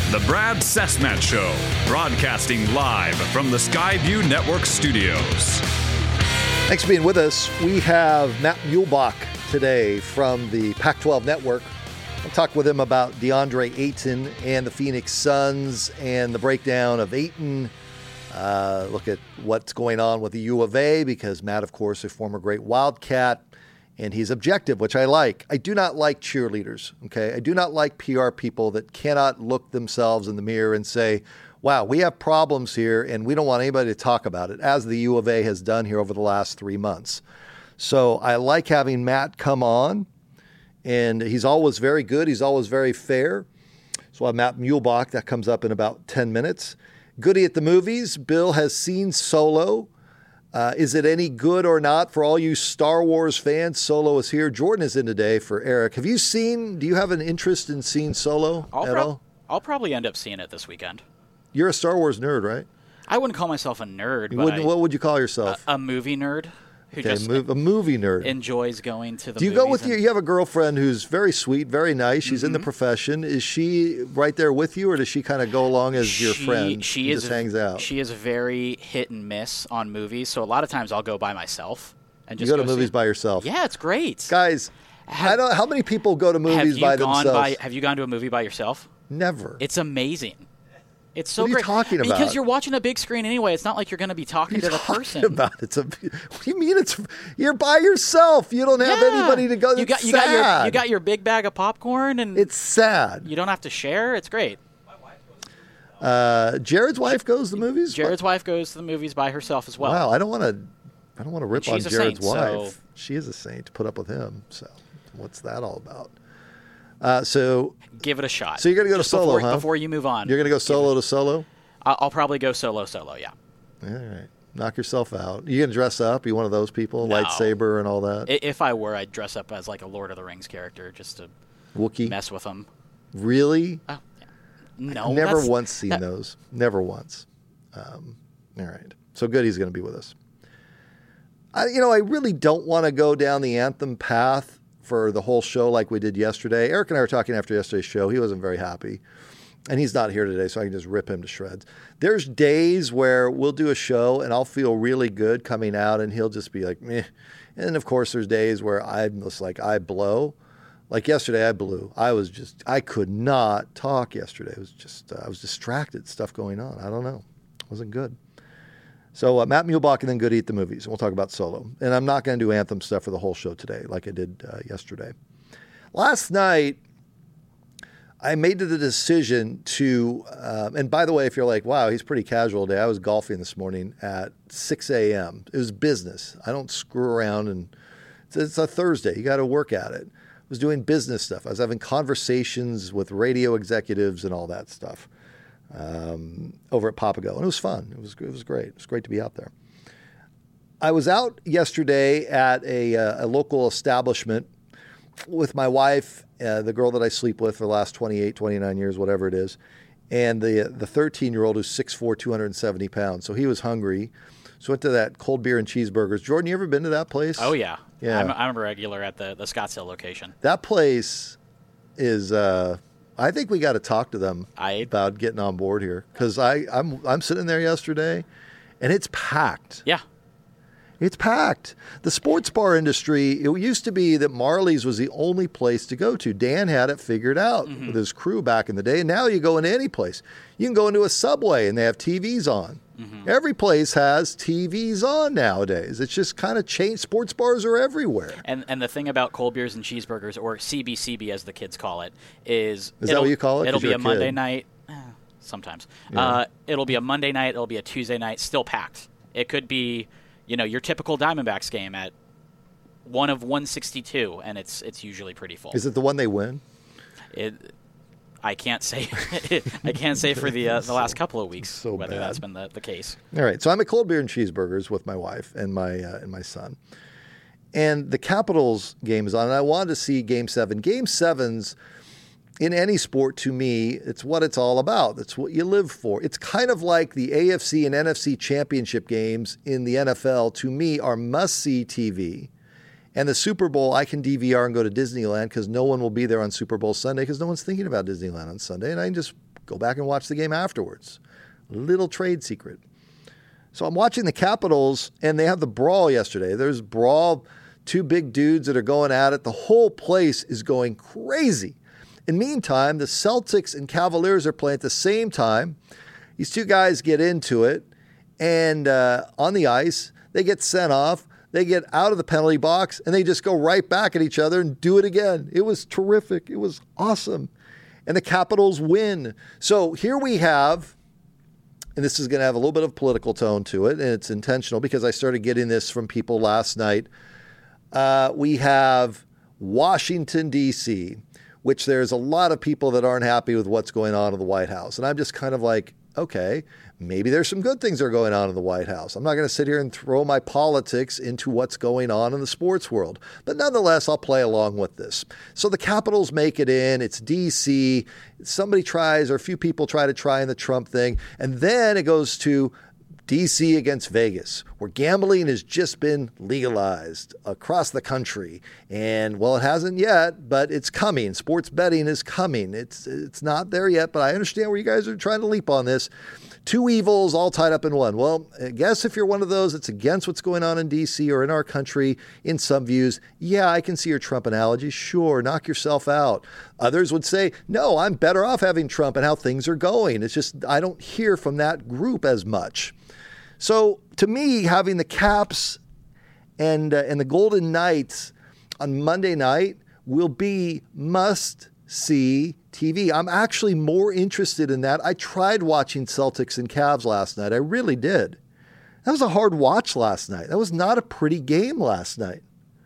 The Brad Cessmat Show, broadcasting live from the Skyview Network studios. Thanks for being with us. We have Matt Muehlebach today from the Pac-12 Network. I'll talk with him about DeAndre Ayton and the Phoenix Suns and the breakdown of Ayton. Look at what's going on with the U of A, because Matt, of course, a former great Wildcat, and he's objective, which I like. I do not like cheerleaders, okay? I do not like PR people that cannot look themselves in the mirror and say, wow, we have problems here, and we don't want anybody to talk about it, as the U of A has done here over the last 3 months. So I like having Matt come on, and he's always very good. He's always very fair. So I have Matt Muehlebach. That comes up in about 10 minutes. Goody at the movies. Bill has seen Solo. Is it any good or not for all you Star Wars fans? Solo is here. Jordan is in today for Eric. Do you have an interest in seeing Solo at all? I'll probably end up seeing it this weekend. You're a Star Wars nerd, right? I wouldn't call myself a nerd. What would you call yourself? A movie nerd. Who just a movie nerd. Enjoys going to the movies. Do you go with you have a girlfriend who's very sweet, very nice. She's in the profession. Is she right there with you, or does she kind of go along as your friend? She just hangs out. She is very hit and miss on movies, so a lot of times I'll go by myself and just go to movies by yourself. Yeah, it's great. Guys, how many people go to movies by themselves? Have you gone to a movie by yourself? Never. It's amazing. It's so great. What are you talking about? Because you're watching a big screen anyway. It's not like you're going to be talking to the person. What do you mean? You're by yourself. You don't have anybody to go. You got your big bag of popcorn, and it's sad. You don't have to share. It's great. Jared's wife goes to the movies. Jared's wife goes to the movies by herself as well. Wow, I don't want to rip on Jared's wife. So she is a saint to put up with him. So what's that all about? So give it a shot. So you're going to go to Solo, huh? Before you move on. You're going to go solo to Solo? I'll probably go solo, yeah. All right. Knock yourself out. You going to dress up? Are you one of those people? No. Lightsaber and all that? If I were, I'd dress up as like a Lord of the Rings character just to Wookiee? Mess with them. Really? Oh, yeah. No. I've never once seen those. Never once. All right. So good he's going to be with us. I really don't want to go down the anthem path for the whole show like we did yesterday. Eric and I were talking after yesterday's show. He wasn't very happy. And he's not here today, so I can just rip him to shreds. There's days where we'll do a show and I'll feel really good coming out and he'll just be like, meh. And of course, there's days where I'm just like, I blow. Like yesterday, I blew. I could not talk yesterday. It was just, I was distracted, stuff going on. I don't know. It wasn't good. So Matt Muehlebach and then Goody at the movies. And we'll talk about Solo. And I'm not going to do anthem stuff for the whole show today like I did yesterday. Last night, I made the decision to, and by the way, if you're like, wow, he's pretty casual today. I was golfing this morning at 6 a.m. It was business. I don't screw around, and it's a Thursday. You got to work at it. I was doing business stuff. I was having conversations with radio executives and all that stuff. Over at Papago, and it was fun. It was great. It was great to be out there. I was out yesterday at a local establishment with my wife, the girl that I sleep with for the last 28, 29 years, whatever it is, and the 13-year-old who's 6'4", 270 pounds. So he was hungry. So went to that cold beer and cheeseburgers. Jordan, you ever been to that place? Oh, yeah. Yeah. I'm a regular at the Scottsdale location. That place is... I think we got to talk to them about getting on board here, because I'm sitting there yesterday, and it's packed. Yeah. It's packed. The sports bar industry, it used to be that Marley's was the only place to go to. Dan had it figured out with his crew back in the day, and now you go into any place. You can go into a Subway, and they have TVs on. Every place has TVs on nowadays. It's just kind of changed. Sports bars are everywhere. And the thing about cold beers and cheeseburgers, or CBCB as the kids call it, is that what you call it? It'll be a Monday night. Sometimes. Yeah. It'll be a Monday night. It'll be a Tuesday night. Still packed. It could be, your typical Diamondbacks game at 1 of 162, and it's usually pretty full. Is it the one they win? I can't say. I can't say for the last couple of weeks whether bad. that's been the case. All right, so I'm at Cold Beer and Cheeseburgers with my wife and my son, and the Capitals game is on, and I wanted to see Game 7. Game 7s in any sport, to me, it's what it's all about. It's what you live for. It's kind of like the AFC and NFC championship games in the NFL. To me, are must-see TV. And the Super Bowl, I can DVR and go to Disneyland because no one will be there on Super Bowl Sunday because no one's thinking about Disneyland on Sunday. And I can just Go back and watch the game afterwards. Little trade secret. So I'm watching the Capitals, and they have the brawl yesterday. There's brawl, two big dudes that are going at it. The whole place is going crazy. In the meantime, the Celtics and Cavaliers are playing at the same time. These two guys get into it, and on the ice, they get sent off. They get out of the penalty box, and they just go right back at each other and do it again. It was terrific. It was awesome. And the Capitals win. So here we have, and this is going to have a little bit of political tone to it, and it's intentional because I started getting this from people last night. We have Washington, D.C., which there's a lot of people that aren't happy with what's going on in the White House. And I'm just kind of like, okay, maybe there's some good things that are going on in the White House. I'm not going to sit here and throw my politics into what's going on in the sports world. But nonetheless, I'll play along with this. So the Capitals make it in. It's D.C. Somebody tries, or a few people try in the Trump thing. And then it goes to D.C. against Vegas, where gambling has just been legalized across the country. And, well, it hasn't yet, but it's coming. Sports betting is coming. It's not there yet, but I understand where you guys are trying to leap on this. Two evils all tied up in one. Well, I guess if you're one of those that's against what's going on in D.C. or in our country, in some views, yeah, I can see your Trump analogy. Sure, knock yourself out. Others would say, no, I'm better off having Trump and how things are going. It's just I don't hear from that group as much. So to me, having the Caps and the Golden Knights on Monday night will be must-see TV. I'm actually more interested in that. I tried watching Celtics and Cavs last night. I really did. That was a hard watch last night. That was not a pretty game last night.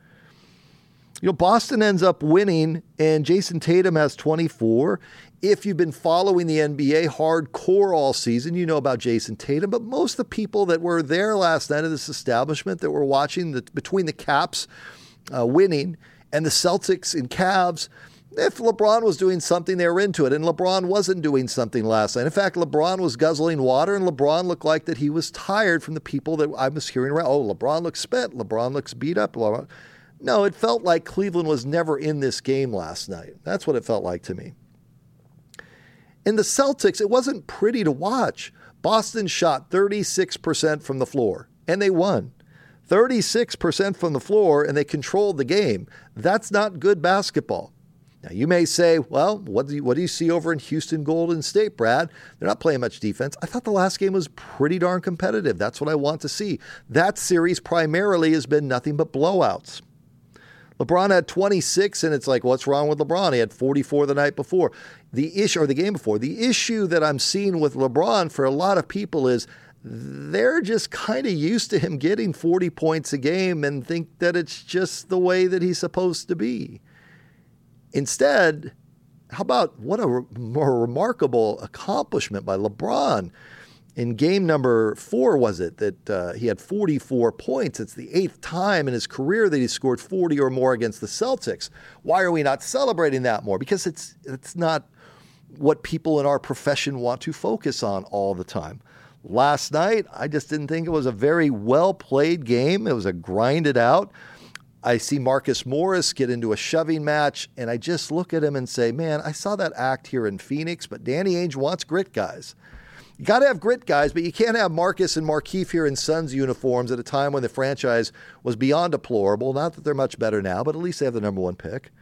You know, Boston ends up winning, and Jason Tatum has 24. If you've been following the NBA hardcore all season, you know about Jason Tatum. But most of the people that were there last night in this establishment that were watching between the Caps winning and the Celtics and Cavs, if LeBron was doing something, they were into it. And LeBron wasn't doing something last night. In fact, LeBron was guzzling water, and LeBron looked like that he was tired from the people that I was hearing around. Oh, LeBron looks spent. LeBron looks beat up. No, it felt like Cleveland was never in this game last night. That's what it felt like to me. In the Celtics, it wasn't pretty to watch. Boston shot 36% from the floor, and they won. 36% from the floor, and they controlled the game. That's not good basketball. Now, you may say, well, what do you see over in Houston Golden State, Brad? They're not playing much defense. I thought the last game was pretty darn competitive. That's what I want to see. That series primarily has been nothing but blowouts. LeBron had 26, and it's like, what's wrong with LeBron? He had 44 the night before. The game before. The issue that I'm seeing with LeBron for a lot of people is they're just kind of used to him getting 40 points a game and think that it's just the way that he's supposed to be. Instead, how about what a more remarkable accomplishment by LeBron. In game number 4, was it, that he had 44 points. It's the 8th time in his career that he scored 40 or more against the Celtics. Why are we not celebrating that more? Because it's not what people in our profession want to focus on all the time. Last night, I just didn't think it was a very well-played game. It was a grinded out. I see Marcus Morris get into a shoving match, and I just look at him and say, man, I saw that act here in Phoenix, but Danny Ainge wants grit guys. You got to have grit guys, but you can't have Marcus and Markieff here in Suns uniforms at a time when the franchise was beyond deplorable. Not that they're much better now, but at least they have the number 1 pick.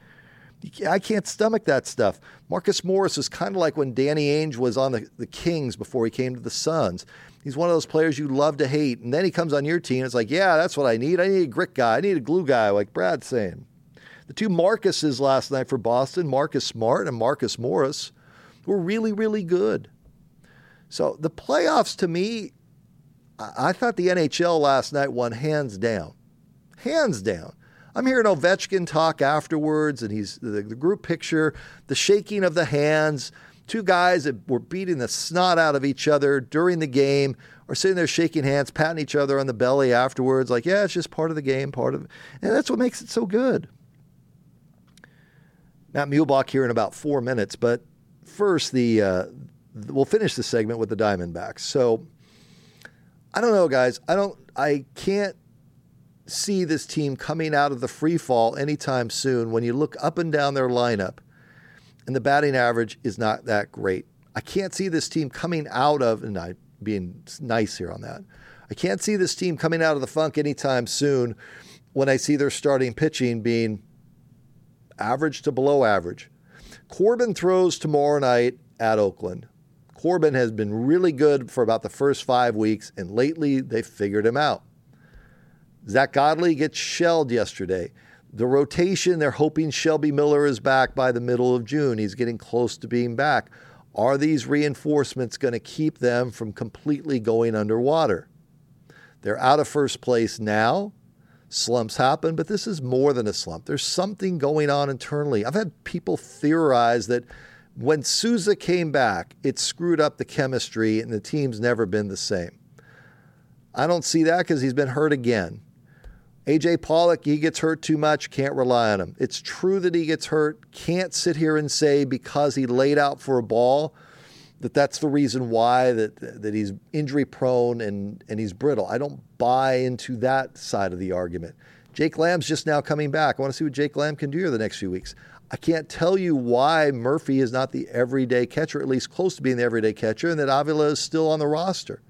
I can't stomach that stuff. Marcus Morris is kind of like when Danny Ainge was on the Kings before he came to the Suns. He's one of those players you love to hate, and then he comes on your team. It's like, yeah, that's what I need. I need a grit guy. I need a glue guy, like Brad's saying. The two Marcuses last night for Boston, Marcus Smart and Marcus Morris, were really, really good. So the playoffs, to me, I thought the NHL last night won hands down. Hands down. I'm hearing Ovechkin talk afterwards, and he's the group picture, the shaking of the hands. Two guys that were beating the snot out of each other during the game are sitting there shaking hands, patting each other on the belly afterwards, like, yeah, it's just part of the game, and that's what makes it so good. Matt Muehlbach here in about 4 minutes, but first we'll finish the segment with the Diamondbacks. So I don't know, guys. I can't see this team coming out of the free fall anytime soon when you look up and down their lineup and the batting average is not that great. I can't see this team coming out of, and I'm being nice here on that, I can't see this team coming out of the funk anytime soon when I see their starting pitching being average to below average. Corbin throws tomorrow night at Oakland. Corbin has been really good for about the first 5 weeks, and lately they figured him out. Zach Godley gets shelled yesterday. The rotation, they're hoping Shelby Miller is back by the middle of June. He's getting close to being back. Are these reinforcements going to keep them from completely going underwater? They're out of first place now. Slumps happen, but this is more than a slump. There's something going on internally. I've had people theorize that when Souza came back, it screwed up the chemistry and the team's never been the same. I don't see that because he's been hurt again. A.J. Pollock, he gets hurt too much, can't rely on him. It's true that he gets hurt. Can't sit here and say because he laid out for a ball that's the reason why that he's injury prone and he's brittle. I don't buy into that side of the argument. Jake Lamb's just now coming back. I want to see what Jake Lamb can do here the next few weeks. I can't tell you why Murphy is not the everyday catcher, at least close to being the everyday catcher, and that Avila is still on the roster.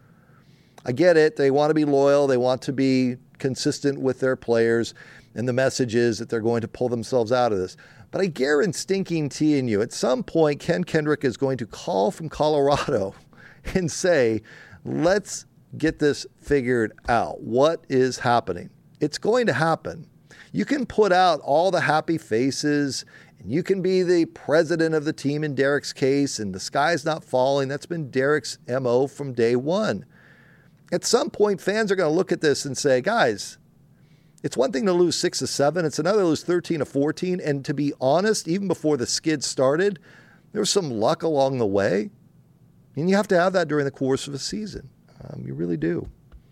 I get it. They want to be loyal. They want to be consistent with their players, and the message is that they're going to pull themselves out of this. But I guarantee you, at some point, Ken Kendrick is going to call from Colorado and say, let's get this figured out. What is happening? It's going to happen. You can put out all the happy faces, and you can be the president of the team in Derek's case, and the sky's not falling. That's been Derek's MO from day one. At some point, fans are going to look at this and say, guys, it's one thing to lose 6-7. It's another to lose 13-14. And to be honest, even before the skid started, there was some luck along the way. And you have to have that during the course of a season. You really do.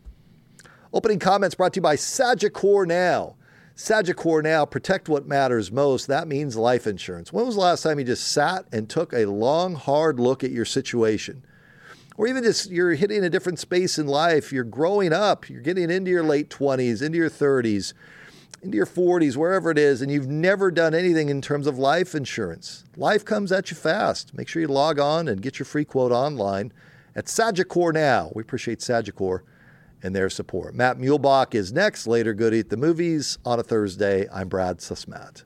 Opening comments brought to you by Sagicor Now. Sagicor Now, protect what matters most. That means life insurance. When was the last time you just sat and took a long, hard look at your situation? Or even just you're hitting a different space in life. You're growing up. You're getting into your late 20s, into your 30s, into your 40s, wherever it is, and you've never done anything in terms of life insurance. Life comes at you fast. Make sure you log on and get your free quote online at Sagicor Now. We appreciate Sagicor and their support. Matt Muehlbach is next. Later, Goody at the Movies on a Thursday. I'm Brad Sussman.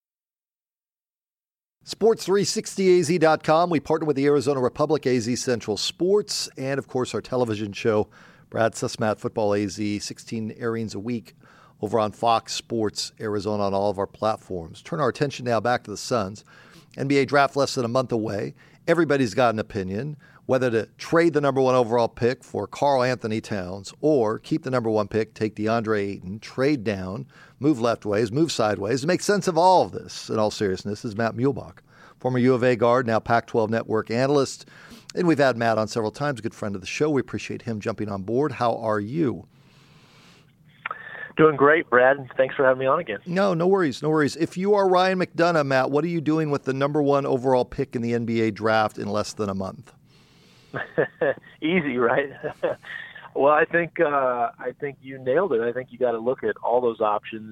Sports360az.com. We partner with the Arizona Republic, AZ Central Sports, and of course our television show, Brad Sussman Football AZ, 16 airings a week over on Fox Sports Arizona on all of our platforms. Turn our attention now back to the Suns. NBA draft less than a month away. Everybody's got an opinion whether to trade the number one overall pick for Karl Anthony Towns or keep the number one pick, take DeAndre Ayton, trade down, move leftways, move sideways. To make sense of all of this, in all seriousness, is Matt Muehlbach, former U of A guard, now Pac-12 network analyst. And we've had Matt on several times, a good friend of the show. We appreciate him jumping on board. How are you? Doing great, Brad. Thanks for having me on again. No worries. If you are Ryan McDonough, Matt, what are you doing with the number one overall pick in the NBA draft in less than a month? Easy, right? Well, I think you nailed it. I think you got to look at all those options.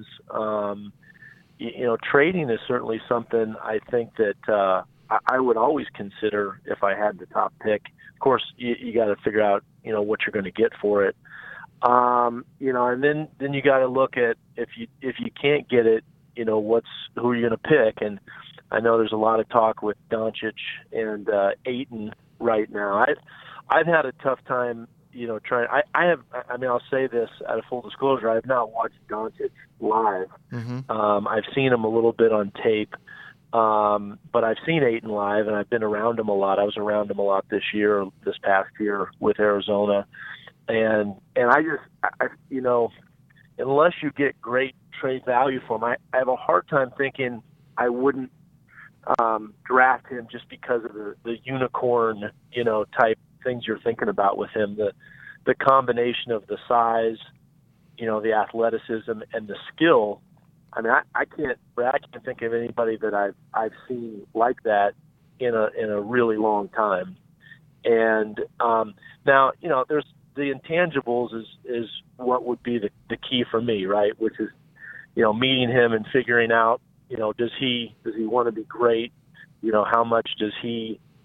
Trading is certainly something I think that I would always consider if I had the top pick. Of course, you got to figure out what you're going to get for it. And then you got to look at if you can't get it, who are you going to pick? And I know there's a lot of talk with Doncic and Ayton right now. I've had a tough time, trying. I'll say this out of full disclosure. I have not watched Doncic live. Mm-hmm. I've seen him a little bit on tape, but I've seen Ayton live, and I've been around him a lot. I was around him a lot this past year with Arizona, and unless you get great trade value for him, I have a hard time thinking I wouldn't draft him just because of the unicorn, type things you're thinking about with him. The combination of the size, the athleticism and the skill. I mean, I can't think of anybody that I've seen like that in a really long time. And now, there's the intangibles is what would be the key for me, right? Which is, meeting him and figuring out, does he want to be great? How much does he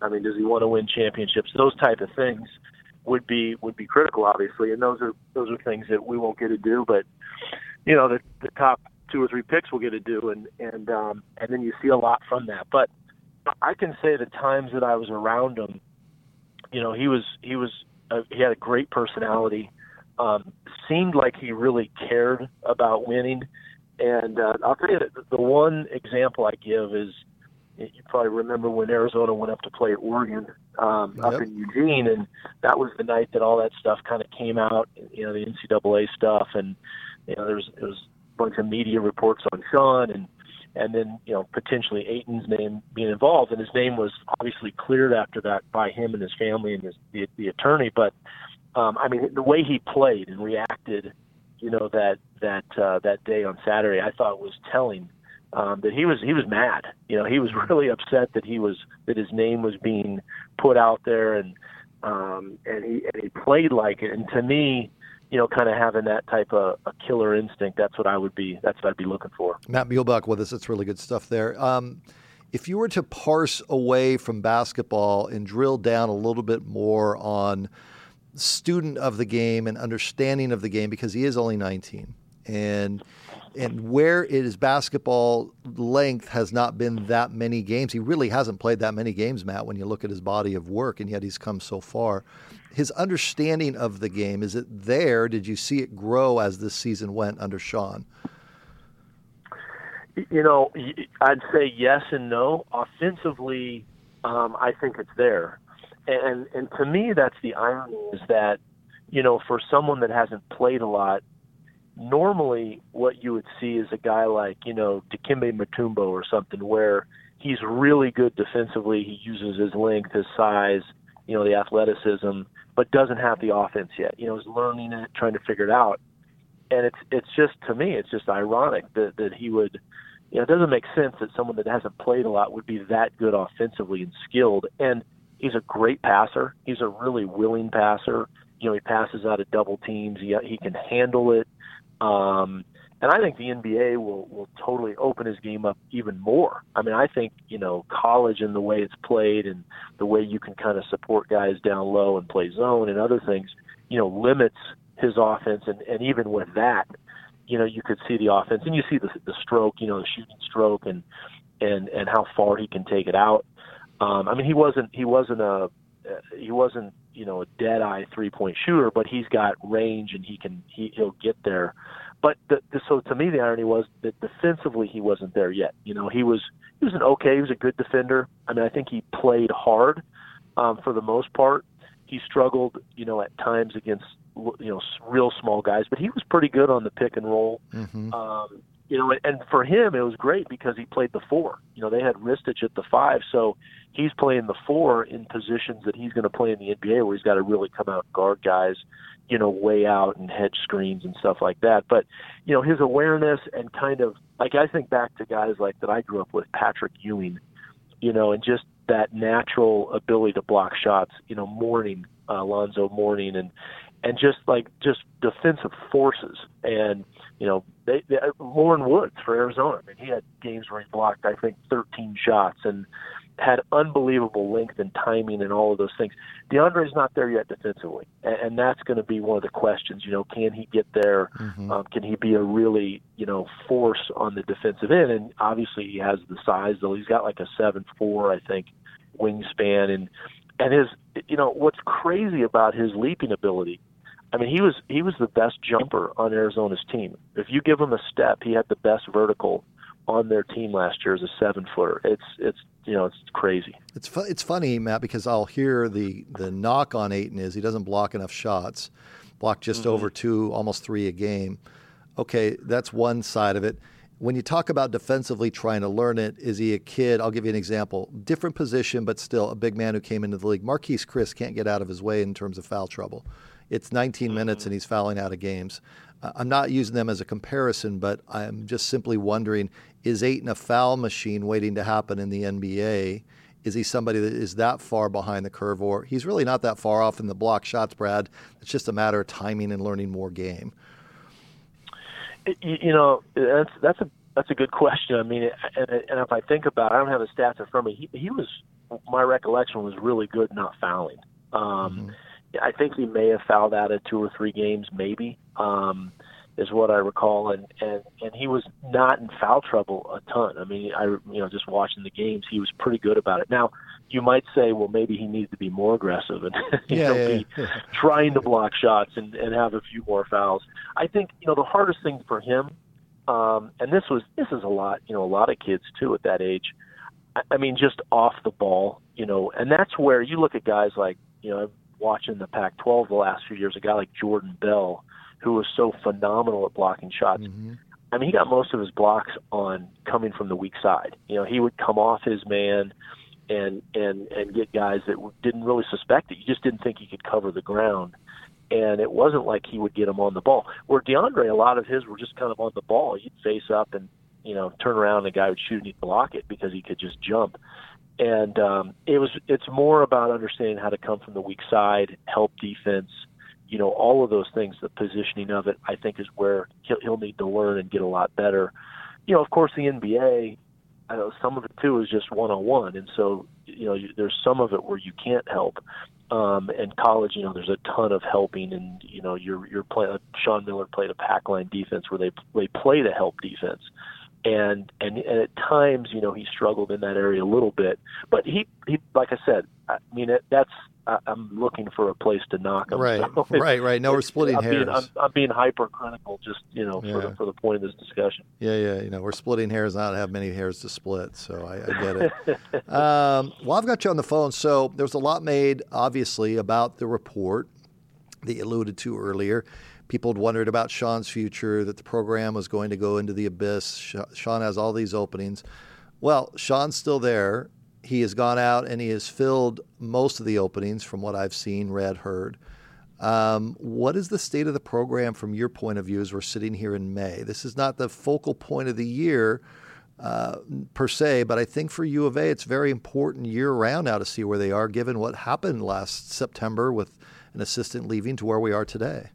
I mean, does he want to win championships? Those type of things would be critical, obviously, and those are things that we won't get to do. But the top 2 or 3 picks will get to do, and then you see a lot from that. But I can say the times that I was around him, he had a great personality. Seemed like he really cared about winning. And I'll tell you that the one example I give is, you probably remember when Arizona went up to play Oregon up in Eugene, and that was the night that all that stuff kind of came out, the NCAA stuff, and there was a bunch of media reports on Sean, and then potentially Ayton's name being involved, and his name was obviously cleared after that by him and his family and the attorney. But I mean, the way he played and reacted, that day on Saturday, I thought was telling. That he was mad. He was really upset that his name was being put out there, and he played like it. And to me, kind of having that type of a killer instinct, that's what I'd be looking for. Matt Muehlbach with us. That's really good stuff there. If you were to parse away from basketball and drill down a little bit more on student of the game and understanding of the game, because he is only 19, and where his basketball length has not been that many games. He really hasn't played that many games, Matt, when you look at his body of work, and yet he's come so far. His understanding of the game, is it there? Did you see it grow as this season went under Sean? I'd say yes and no. Offensively, I think it's there. And to me, that's the irony, is that, for someone that hasn't played a lot, normally what you would see is a guy like, Dikembe Mutombo or something, where he's really good defensively. He uses his length, his size, the athleticism, but doesn't have the offense yet. He's learning it, trying to figure it out. And it's just, to me, it's just ironic that he would, it doesn't make sense that someone that hasn't played a lot would be that good offensively and skilled. And he's a great passer. He's a really willing passer. He passes out of double teams. He can handle it. And I think the NBA will totally open his game up even more. I mean, I think, college and the way it's played and the way you can kind of support guys down low and play zone and other things, limits his offense. And even with that, you could see the offense, and you see the stroke, the shooting stroke and how far he can take it out. I mean, he wasn't a dead eye 3-point shooter, but he's got range and he'll get there. But so to me, the irony was that defensively he wasn't there yet. He was he was a good defender. I mean, I think he played hard for the most part. He struggled, at times against real small guys, but he was pretty good on the pick and roll. Mm-hmm. And for him, it was great because he played the 4. They had Ristic at the 5, so he's playing the 4 in positions that he's going to play in the NBA, where he's got to really come out and guard guys, way out and hedge screens and stuff like that. But, his awareness and kind of, like, I think back to guys like that I grew up with, Patrick Ewing, and just that natural ability to block shots, Mourning, Alonzo Mourning, and just defensive forces. And, Lauren Woods for Arizona, I mean, he had games where he blocked, I think, 13 shots and had unbelievable length and timing and all of those things. DeAndre's not there yet defensively, and that's going to be one of the questions. Can he get there? Mm-hmm. Can he be a really, force on the defensive end? And obviously he has the size, though. He's got like a 7'4", I think, wingspan. And his, what's crazy about his leaping ability, I mean, he was the best jumper on Arizona's team. If you give him a step, he had the best vertical on their team last year as a 7-footer. It's crazy. It's funny, Matt, because I'll hear the knock on Ayton is he doesn't block enough shots, block just over 2, almost 3 a game. Okay, that's one side of it. When you talk about defensively trying to learn it, is he a kid? I'll give you an example. Different position, but still a big man who came into the league. Marquise Chris can't get out of his way in terms of foul trouble. It's 19 minutes and he's fouling out of games. I'm not using them as a comparison, but I'm just simply wondering, is Ayton a foul machine waiting to happen in the NBA? Is he somebody that is that far behind the curve, or he's really not that far off in the block shots, Brad? It's just a matter of timing and learning more game. That's a good question. I mean, and if I think about it, I don't have the stats in front of me. He was my recollection was really good not fouling. I think he may have fouled out of 2 or 3 games, maybe, is what I recall. And he was not in foul trouble a ton. I mean, just watching the games, he was pretty good about it. Now, you might say, well, maybe he needs to be more aggressive and be trying to block shots and have a few more fouls. I think, the hardest thing for him, and this is a lot, a lot of kids too at that age. I mean, just off the ball, and that's where you look at guys like, watching the Pac-12 the last few years, a guy like Jordan Bell, who was so phenomenal at blocking shots. I mean, he got most of his blocks on coming from the weak side. He would come off his man and get guys that didn't really suspect it. You just didn't think he could cover the ground. And it wasn't like he would get them on the ball. Where DeAndre, a lot of his were just kind of on the ball. You'd face up and, turn around and the guy would shoot and he'd block it because he could just jump. And it's more about understanding how to come from the weak side, help defense, all of those things. The positioning of it, I think, is where he'll need to learn and get a lot better. Of course, the NBA, I know some of it too is just one-on-one, and so there's some of it where you can't help. And college, there's a ton of helping, and you're playing. Sean Miller played a pack line defense where they play the help defense. And at times, he struggled in that area a little bit. But he like I said, I mean, I'm looking for a place to knock him. Right, so right. No, we're splitting hairs. I'm being hypercritical, just for the point of this discussion. Yeah. We're splitting hairs. I don't have many hairs to split, so I get it. Well, I've got you on the phone. So there's a lot made, obviously, about the report that you alluded to earlier. People had wondered about Sean's future, that the program was going to go into the abyss. Sean has all these openings. Well, Sean's still there. He has gone out and he has filled most of the openings from what I've seen, read, heard. What is the state of the program from your point of view as we're sitting here in May? This is not the focal point of the year per se, but I think for U of A, it's very important year-round now to see where they are, given what happened last September with an assistant leaving to where we are today.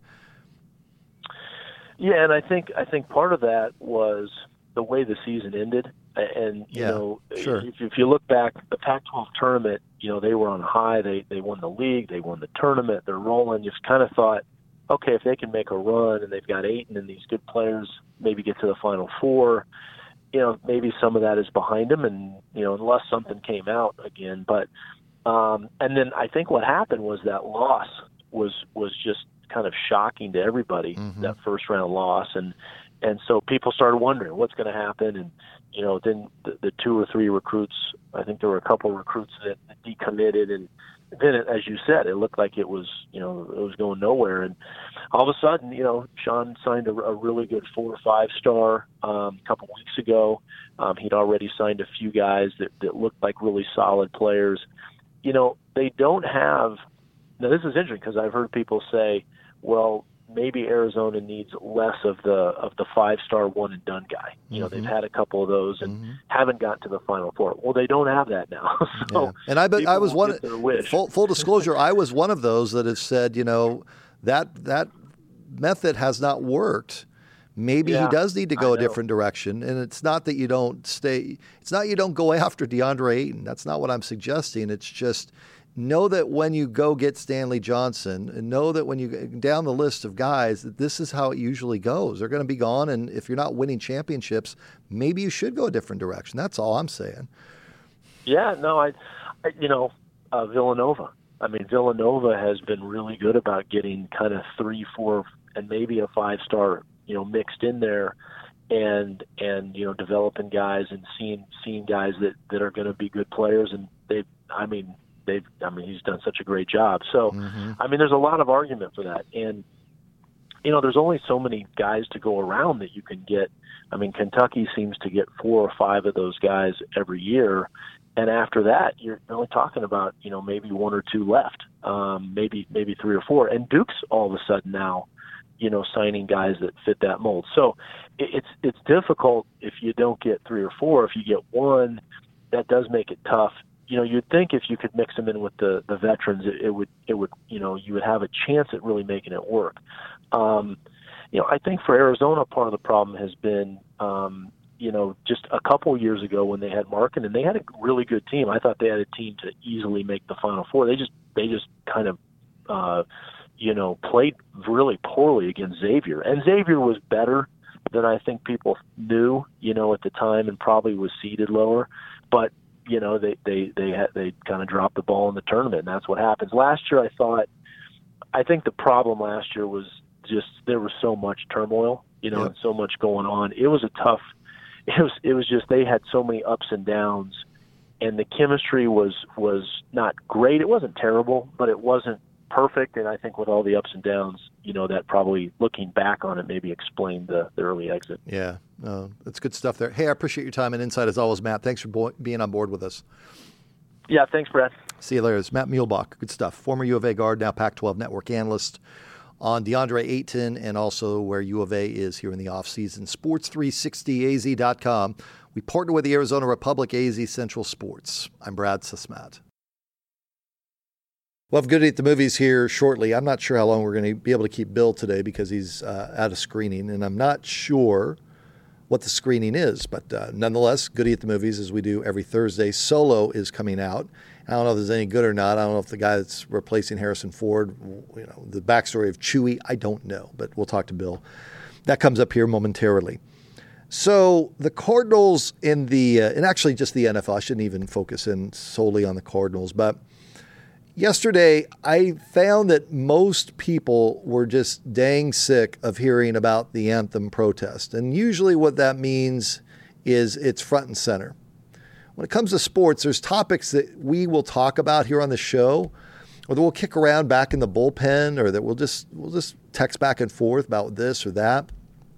Yeah, and I think part of that was the way the season ended. And, sure. if you look back, the Pac-12 tournament, they were on high. They won the league. They won the tournament. They're rolling. You just kind of thought, okay, if they can make a run and they've got Ayton and these good players, maybe get to the Final Four, maybe some of that is behind them and, unless something came out again. But and then I think what happened was that loss was just kind of shocking to everybody, that first round loss. And so people started wondering what's going to happen. And, then the 2 or 3 recruits, I think there were a couple of recruits that decommitted. And then, as you said, it looked like it was, it was going nowhere. And all of a sudden, Sean signed a really good 4 or 5 star a couple weeks ago. He'd already signed a few guys that looked like really solid players. They don't have, now this is interesting because I've heard people say, well, maybe Arizona needs less of the 5-star one and done guy. They've had a couple of those and haven't gotten to the Final Four. Well, they don't have that now. So and I was one. Full disclosure, I was one of those that have said, that method has not worked. Maybe he does need to go a different direction. And it's not that you don't stay. It's not you don't go after DeAndre Ayton. That's not what I'm suggesting. It's just, know that when you go get Stanley Johnson, and know that when you down the list of guys, that this is how it usually goes. They're going to be gone, and if you're not winning championships, maybe you should go a different direction. That's all I'm saying. Yeah, no, Villanova. I mean, Villanova has been really good about getting kind of 3, 4, and maybe a 5-star, mixed in there, and developing guys and seeing guys that are going to be good players, and he's done such a great job. So, there's a lot of argument for that. And, there's only so many guys to go around that you can get. Kentucky seems to get 4 or 5 of those guys every year. And after that, you're only talking about, maybe 1 or 2 left, maybe 3 or 4. And Duke's all of a sudden now, signing guys that fit that mold. So it's difficult if you don't get 3 or 4. If you get 1, that does make it tough. You'd think if you could mix them in with the veterans, it would you would have a chance at really making it work. I think for Arizona, part of the problem has been, just a couple of years ago when they had Markkanen, they had a really good team. I thought they had a team to easily make the Final Four. They just kind of, played really poorly against Xavier. And Xavier was better than I think people knew, at the time, and probably was seeded lower. But, they kind of dropped the ball in the tournament, and that's what happens. Last year, I think the problem last year was just there was so much turmoil, and so much going on. It was it was just they had so many ups and downs, and the chemistry was not great. It wasn't terrible, but it wasn't perfect. And I think with all the ups and downs, that probably, looking back on it, maybe explained the early exit. Yeah, that's good stuff there. Hey, I appreciate your time and insight as always, Matt. Thanks for being on board with us. Yeah, thanks, Brad. See you later. It's Matt Muehlbach. Good stuff. Former U of A guard, now Pac-12 network analyst on DeAndre Ayton, and also where U of A is here in the offseason. Sports360az.com. We partner with the Arizona Republic AZ Central Sports. I'm Brad Susmat. We'll have Goody at the Movies here shortly. I'm not sure how long we're going to be able to keep Bill today because he's at a screening, and I'm not sure what the screening is. But nonetheless, Goody at the Movies, as we do every Thursday. Solo is coming out. I don't know if there's any good or not. I don't know if the guy that's replacing Harrison Ford, the backstory of Chewie, I don't know. But we'll talk to Bill. That comes up here momentarily. So the Cardinals and actually just the NFL, I shouldn't even focus in solely on the Cardinals, but yesterday, I found that most people were just dang sick of hearing about the anthem protest. And usually what that means is it's front and center. When it comes to sports, there's topics that we will talk about here on the show, or that we'll kick around back in the bullpen, or that we'll just text back and forth about this or that.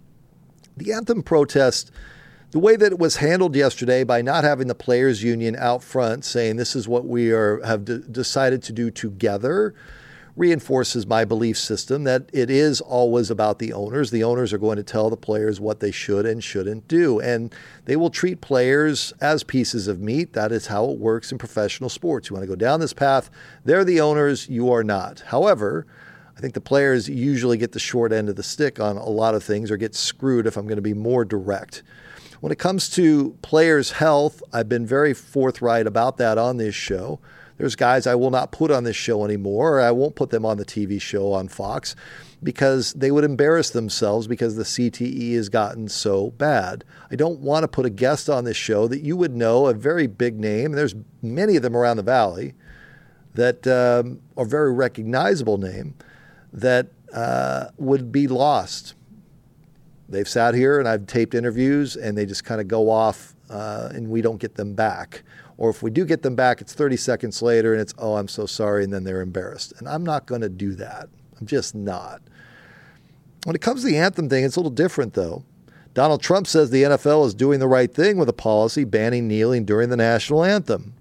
The anthem protest, the way that it was handled yesterday by not having the players union out front saying this is what we have decided to do together, reinforces my belief system that it is always about the owners. The owners are going to tell the players what they should and shouldn't do, and they will treat players as pieces of meat. That is how it works in professional sports. You want to go down this path, they're the owners, you are not. However, I think the players usually get the short end of the stick on a lot of things, or get screwed if I'm going to be more direct. When it comes to players' health, I've been very forthright about that on this show. There's guys I will not put on this show anymore, or I won't put them on the TV show on Fox because they would embarrass themselves because the CTE has gotten so bad. I don't want to put a guest on this show that you would know, a very big name, and there's many of them around the Valley that are very recognizable name that would be lost. They've sat here and I've taped interviews and they just kind of go off and we don't get them back. Or if we do get them back, it's 30 seconds later and it's, oh, I'm so sorry, and then they're embarrassed. And I'm not going to do that. I'm just not. When it comes to the anthem thing, it's a little different, though. Donald Trump says the NFL is doing the right thing with a policy banning kneeling during the national anthem.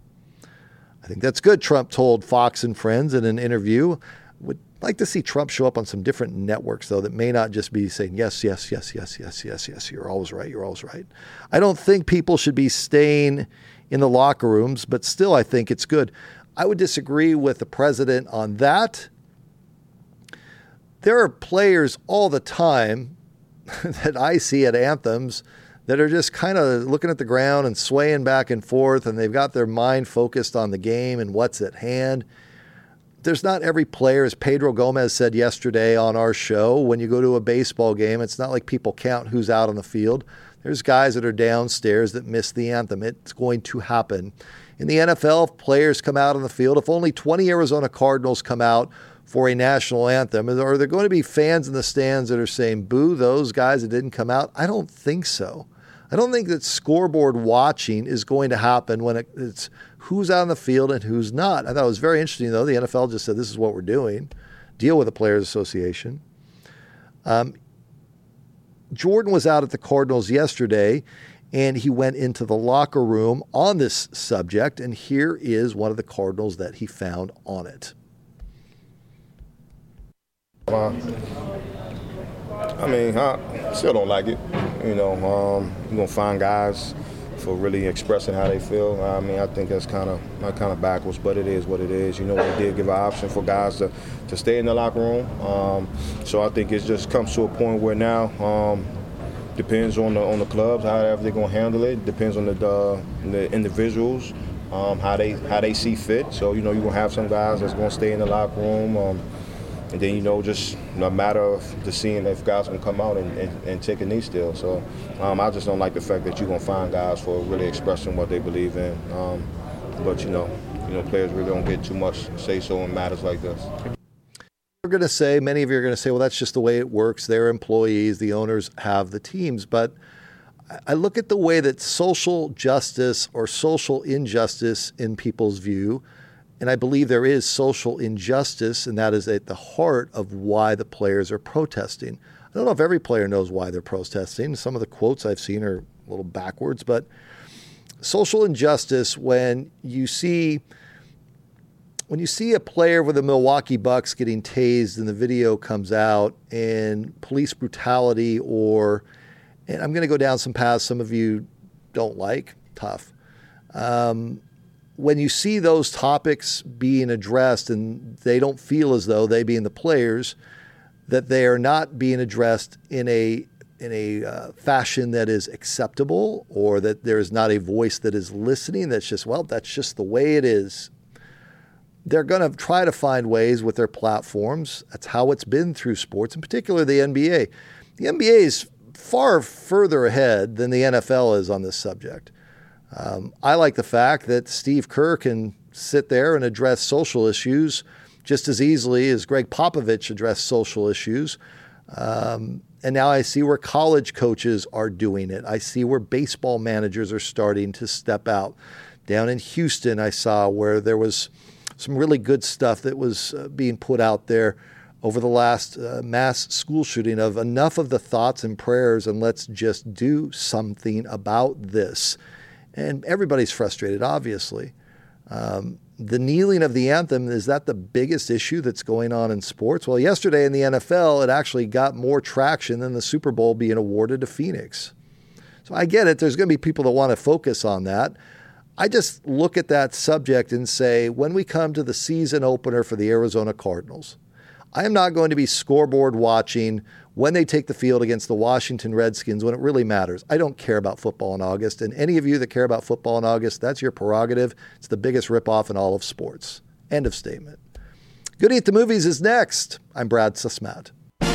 I think that's good, Trump told Fox and Friends in an interview. Would like to see Trump show up on some different networks, though, that may not just be saying, yes, yes, yes, yes, yes, yes, yes, you're always right, you're always right. I don't think people should be staying in the locker rooms, but still I think it's good. I would disagree with the president on that. There are players all the time that I see at anthems that are just kind of looking at the ground and swaying back and forth, and they've got their mind focused on the game and what's at hand. There's not every player, as Pedro Gomez said yesterday on our show, when you go to a baseball game, it's not like people count who's out on the field. There's guys that are downstairs that miss the anthem. It's going to happen. In the NFL, if players come out on the field, if only 20 Arizona Cardinals come out for a national anthem, are there going to be fans in the stands that are saying, boo, those guys that didn't come out? I don't think so. I don't think that scoreboard watching is going to happen when it's who's out on the field and who's not. I thought it was very interesting, though. The NFL just said, this is what we're doing. Deal with the Players Association. Jordan was out at the Cardinals yesterday, and he went into the locker room on this subject, and here is one of the Cardinals that he found on it. I still don't like it. You're going to find guys for really expressing how they feel. I think that's kind of backwards, but it is what it is. We did give an option for guys to stay in the locker room. So I think it just comes to a point where now depends on the clubs, however they're gonna handle it. Depends on the individuals, how they see fit. So you're gonna have some guys that's gonna stay in the locker room, and then just a matter of just seeing if guys can come out and take a knee still. So I just don't like the fact that you're gonna find guys for really expressing what they believe in. But players really don't get too much say so in matters like this. Many of you are going to say, well, that's just the way it works. They're employees. The owners have the teams. But I look at the way that social justice or social injustice in people's view, and I believe there is social injustice, and that is at the heart of why the players are protesting. I don't know if every player knows why they're protesting. Some of the quotes I've seen are a little backwards, but social injustice, when you see a player with the Milwaukee Bucks getting tased and the video comes out, and police brutality, and I'm going to go down some paths some of you don't like, tough. When you see those topics being addressed and they don't feel as though, they being the players, that they are not being addressed in a fashion that is acceptable, or that there is not a voice that is listening, that's just the way it is. They're going to try to find ways with their platforms. That's how it's been through sports, in particular the NBA. The NBA is far further ahead than the NFL is on this subject. I like the fact that Steve Kerr can sit there and address social issues just as easily as Greg Popovich addressed social issues. And now I see where college coaches are doing it. I see where baseball managers are starting to step out. Down in Houston, I saw where there was some really good stuff that was being put out there over the last mass school shooting of enough of the thoughts and prayers, and let's just do something about this. And everybody's frustrated, obviously. The kneeling of the anthem, is that the biggest issue that's going on in sports? Well, yesterday in the NFL, it actually got more traction than the Super Bowl being awarded to Phoenix. So I get it. There's going to be people that want to focus on that. I just look at that subject and say, when we come to the season opener for the Arizona Cardinals, I am not going to be scoreboard watching when they take the field against the Washington Redskins when it really matters. I don't care about football in August. And any of you that care about football in August, that's your prerogative. It's the biggest ripoff in all of sports. End of statement. Goody at the Movies is next. I'm Brad Susmat.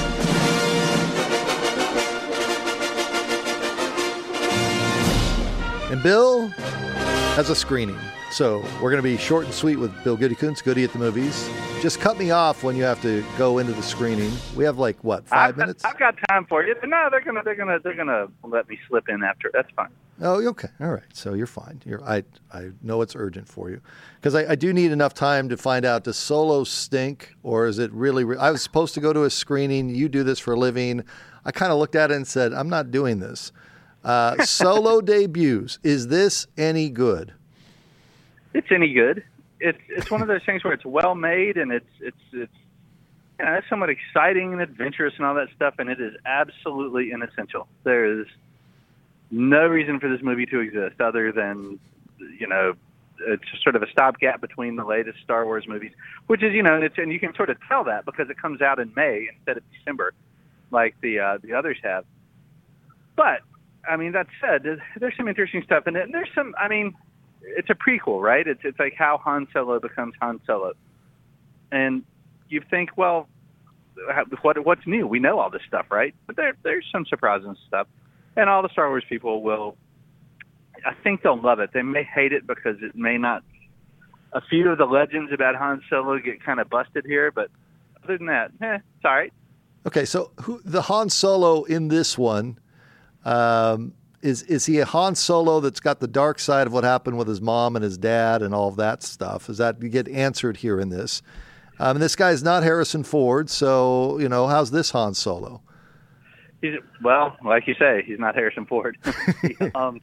And Bill has a screening. So we're going to be short and sweet with Bill Goody-Kuntz, Goody at the Movies. Just cut me off when you have to go into the screening. We have 5 minutes? I've got time for you. No, they're gonna let me slip in after. That's fine. Oh, okay. All right. So you're fine. I know it's urgent for you, because I do need enough time to find out, does Solo stink, or is it really I was supposed to go to a screening. You do this for a living. I kind of looked at it and said, I'm not doing this. Solo debuts. Is this any good? It's any good. It's one of those things where it's well made, and it's somewhat exciting and adventurous and all that stuff, and it is absolutely inessential. There is no reason for this movie to exist other than, it's sort of a stopgap between the latest Star Wars movies, which is, and you can sort of tell that because it comes out in May instead of December, like the others have. But I mean, that said, there's some interesting stuff in it, and there's some. I mean, it's a prequel, right? It's like how Han Solo becomes Han Solo, and you think, well, what's new? We know all this stuff, right? But there's some surprising stuff, and all the Star Wars people will. I think they'll love it. They may hate it because it may not. A few of the legends about Han Solo get kind of busted here, but other than that, it's all right. Okay, so the Han Solo in this one. Is he a Han Solo that's got the dark side of what happened with his mom and his dad and all of that stuff? Is that you get answered here in this? And this guy's not Harrison Ford, so how's this Han Solo? Well, like you say, he's not Harrison Ford. That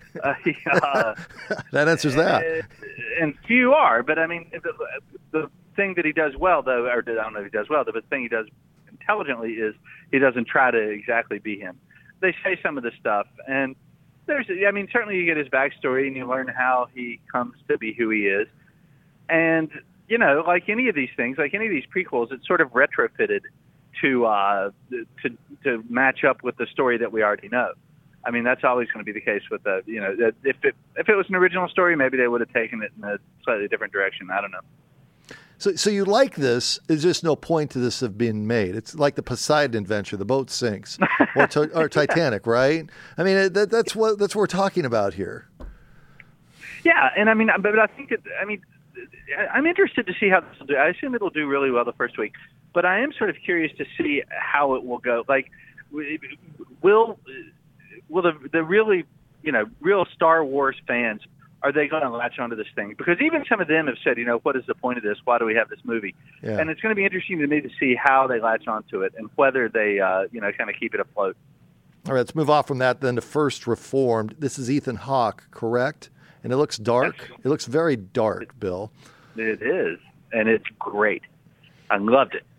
answers that. And few are, but I mean, the thing that he does well, though, or I don't know if he does well, but the thing he does intelligently is he doesn't try to exactly be him. They say some of the stuff, and certainly you get his backstory and you learn how he comes to be who he is. And, like any of these things, like any of these prequels, it's sort of retrofitted to match up with the story that we already know. I mean, that's always going to be the case with if it was an original story, maybe they would have taken it in a slightly different direction. I don't know. So you like this? There's just no point to this of being made. It's like the Poseidon Adventure, the boat sinks, or Titanic, right? I mean, that's what we're talking about here. Yeah, and I mean, but I think I'm interested to see how this will do. I assume it'll do really well the first week, but I am sort of curious to see how it will go. Like, will the really, real Star Wars fans, are they going to latch onto this thing? Because even some of them have said, what is the point of this? Why do we have this movie? Yeah. And it's going to be interesting to me to see how they latch onto it and whether they, kind of keep it afloat. All right, let's move off from that then to First Reformed. This is Ethan Hawke, correct? And it looks dark. Yes. It looks very dark, Bill. It is, and it's great. I loved it.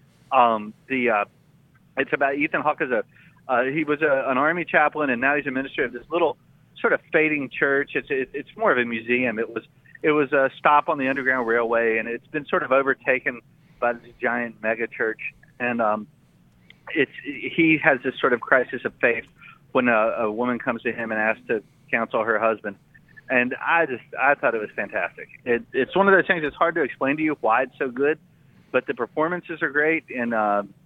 It's about Ethan Hawke he was an army chaplain, and now he's a minister of this little sort of fading church. It's more of a museum. It was a stop on the Underground Railway, and it's been sort of overtaken by this giant mega church. And he has this sort of crisis of faith when a woman comes to him and asks to counsel her husband. And I thought it was fantastic. It's one of those things that's hard to explain to you why it's so good, but the performances are great, and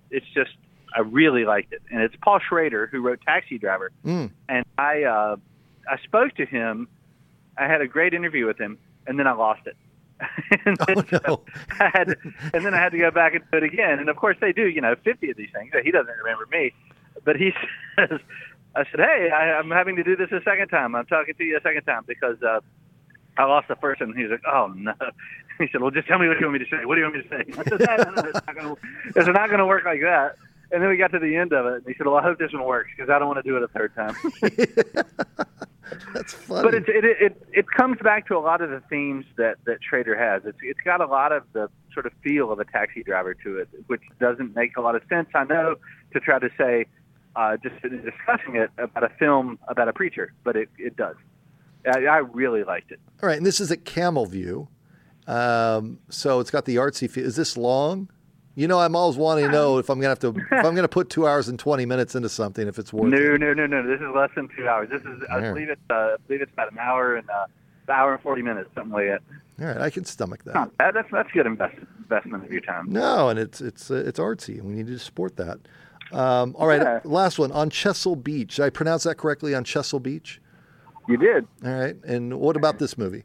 I really liked it. And it's Paul Schrader, who wrote Taxi Driver. And I spoke to him. I had a great interview with him, and then I lost it. and then I had to go back and do it again. And of course they do, 50 of these things. He doesn't remember me, but he says, I said, hey, I'm having to do this a second time. I'm talking to you a second time because I lost the first one. He's like, oh, no. He said, well, just tell me what you want me to say. What do you want me to say? I said, no, it's not going to work like that. And then we got to the end of it, and he said, well, I hope this one works because I don't want to do it a third time. That's funny. But it comes back to a lot of the themes that Schrader has. It's got a lot of the sort of feel of a Taxi Driver to it, which doesn't make a lot of sense, I know, to try to say, just in discussing it about a film about a preacher, but it does. I really liked it. All right, and this is at Camel View, so it's got the artsy feel. Is this long? I'm always wanting to know if I'm going to put 2 hours and 20 minutes into something, if it's worth it. No. This is less than 2 hours. This is, I believe it's about an hour and 40 minutes, something like that. All right, I can stomach that. Not bad. That's good investment of your time. No, and it's artsy, and we need to support that. All right, last one, On Chesil Beach. Did I pronounce that correctly, On Chesil Beach? You did. All right, and what about this movie?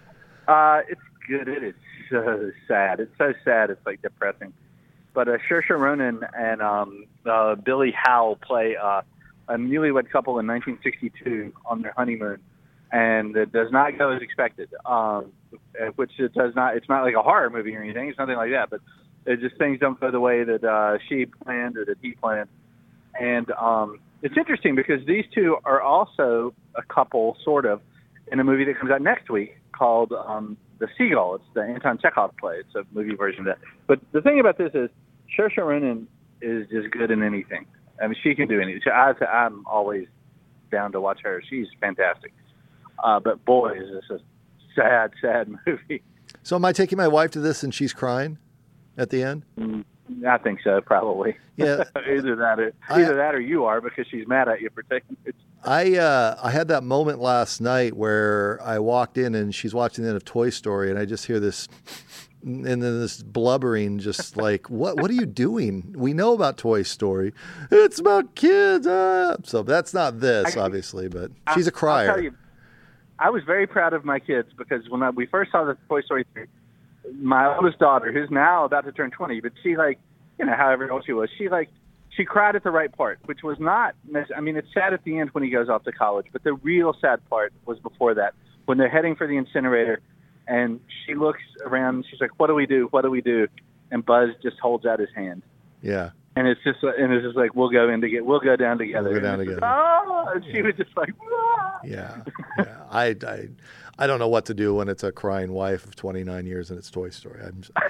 It's good. It is so sad. It's so sad. It's like depressing. But Saoirse Ronan and Billy Howell play a newlywed couple in 1962 on their honeymoon, and it does not go as expected. Which it does not. It's not like a horror movie or anything. It's nothing like that. But it just things don't go the way that she planned or that he planned. And it's interesting because these two are also a couple, sort of, in a movie that comes out next week called The Seagull. It's the Anton Chekhov play. It's a movie version of that. But the thing about this is Saoirse Ronan is just good in anything. I mean, she can do anything. I'm always down to watch her. She's fantastic. But boy, is this a sad, sad movie. So am I taking my wife to this and she's crying at the end? I think so, probably. Yeah. Either that or you are, because she's mad at you for taking it. I had that moment last night where I walked in and she's watching the end of Toy Story, and I just hear this, and then this blubbering, just like, what are you doing? We know about Toy Story. It's about kids. So that's not this, obviously, but she's a crier. I'll tell you, I was very proud of my kids because when we first saw the Toy Story 3, my oldest daughter, who's now about to turn 20, but she, like, however old she was, she cried at the right part, which was not, I mean, it's sad at the end when he goes off to college, but the real sad part was before that, when they're heading for the incinerator, and she looks around, and she's like, what do we do? What do we do? And Buzz just holds out his hand. Yeah. And it's just like, we'll go down together. We'll go down together. And she was just like, ah. Yeah. I don't know what to do when it's a crying wife of 29 years and it's Toy Story.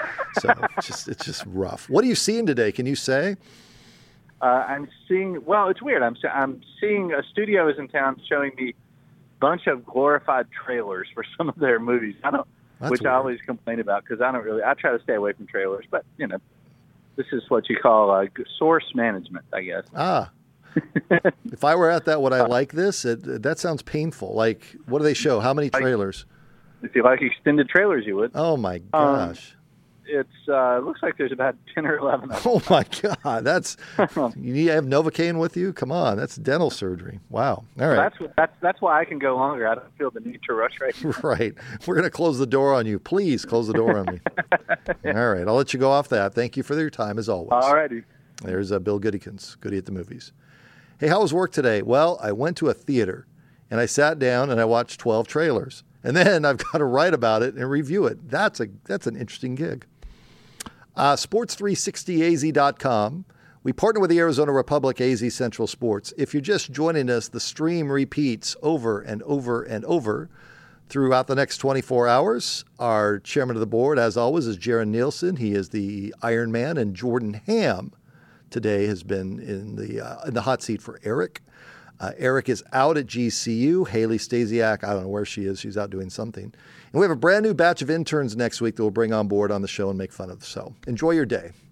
It's just rough. What are you seeing today? Can you say? I'm seeing. Well, it's weird. I'm seeing a studio is in town showing me a bunch of glorified trailers for some of their movies. I always complain about because I don't really. I try to stay away from trailers, but the This is what you call source management, I guess. If I were at that, would I like this? That sounds painful. Like, what do they show? How many trailers? If you like extended trailers, you would. Oh, my gosh. It looks like there's about 10 or 11 of them. Oh, my God. That's you need to have Novocaine with you? Come on. That's dental surgery. Wow. All right. That's why I can go longer. I don't feel the need to rush right now. Right. We're going to close the door on you. Please close the door on me. All right. I'll let you go off that. Thank you for your time, as always. All righty. There's Bill Goodykins, Goody at the Movies. Hey, how was work today? Well, I went to a theater, and I sat down, and I watched 12 trailers. And then I've got to write about it and review it. That's an interesting gig. Sports360az.com. We partner with the Arizona Republic AZ Central Sports. If you're just joining us, the stream repeats over and over and over throughout the next 24 hours. Our chairman of the board, as always, is Jaron Nielsen. He is the Iron Man, and Jordan Ham today has been in the hot seat for Eric. Eric is out at GCU. Haley Stasiak, I don't know where she is. She's out doing something. And we have a brand new batch of interns next week that we'll bring on board on the show and make fun of. So enjoy your day.